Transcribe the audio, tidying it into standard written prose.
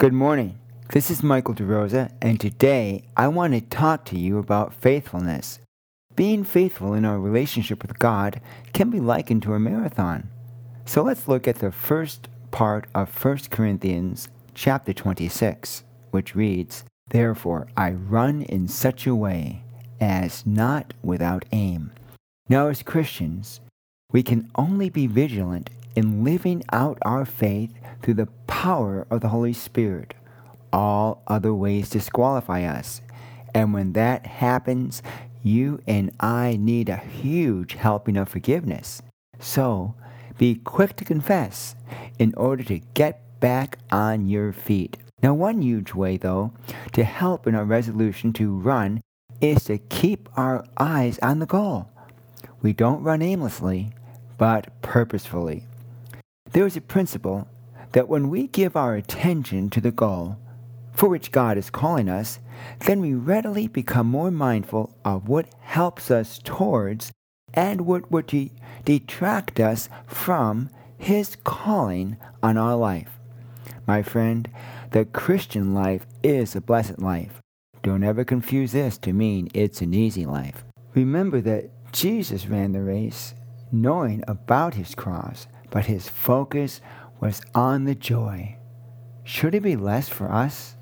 Good morning. This is Michael DeRosa, and today I want to talk to you about faithfulness. Being faithful in our relationship with God can be likened to a marathon. So let's look at the first part of 1 Corinthians chapter 26, which reads, "Therefore I run in such a way as not without aim." Now as Christians, we can only be vigilant in living out our faith through the power of the Holy Spirit. All other ways disqualify us. And when that happens, you and I need a huge helping of forgiveness. So, be quick to confess in order to get back on your feet. Now, one huge way, though, to help in our resolution to run is to keep our eyes on the goal. We don't run aimlessly, but purposefully. There is a principle that when we give our attention to the goal for which God is calling us, then we readily become more mindful of what helps us towards and what would detract us from His calling on our life. My friend, the Christian life is a blessed life. Don't ever confuse this to mean it's an easy life. Remember that Jesus ran the race knowing about His cross, but His focus was on the joy. Should it be less for us?